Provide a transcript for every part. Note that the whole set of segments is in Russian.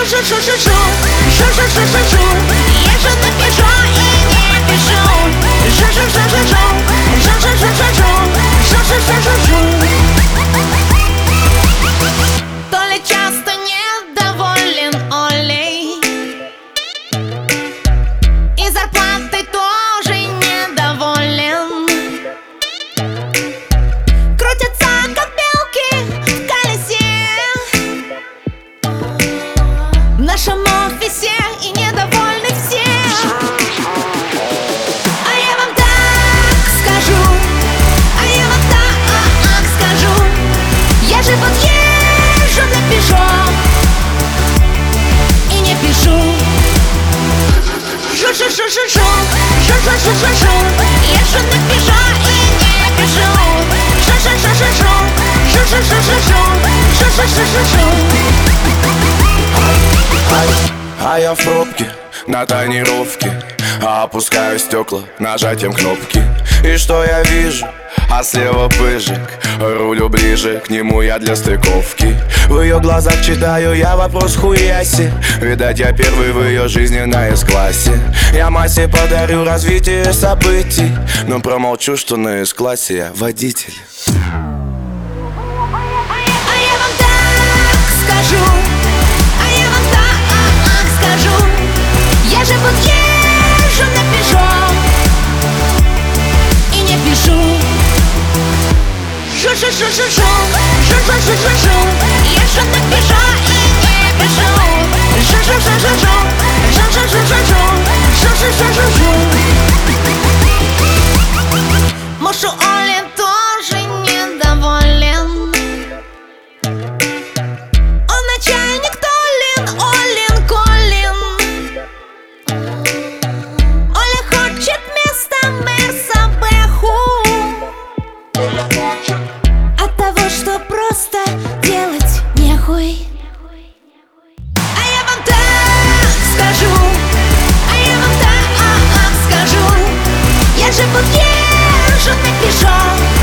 Я же напишу и не пишу. То ли часто недоволен Олей, и зарплатой тоже недоволен. Крутятся как белки в колесе в нашем офисе, и недовольны все. А я вам так скажу, а я вам так скажу. Я же вот езжу на Пежо и не пишу. Езжу на Пежо и не пишу. А я в пробке, на тонировке, опускаю стекла нажатием кнопки. И что я вижу? А слева пыжик, рулю ближе к нему я для стыковки. В ее глазах читаю я вопрос хуяси. Видать, я первый в ее жизни на С-классе. Я массе подарю развитие событий, но промолчу, что на С-классе я водитель. Я же вот езжу на Пежо и не пишу. Езжу на Пежо и не пишу. Муж у Оли тоже недоволен. Он начальник Толин, Олин, Колин. Оля хочет вместо Мерса Бэху, от того, что просто делать нехуй. А я вам так скажу, а я вам так скажу. Я же вот езжу на Пежо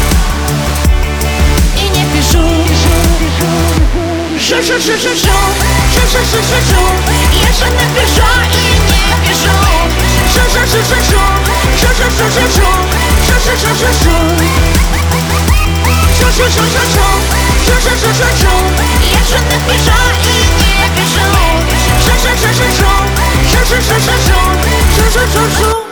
и не пишу. Езжу на Пежо и не пишу. Езжу на Пежо и не пишу.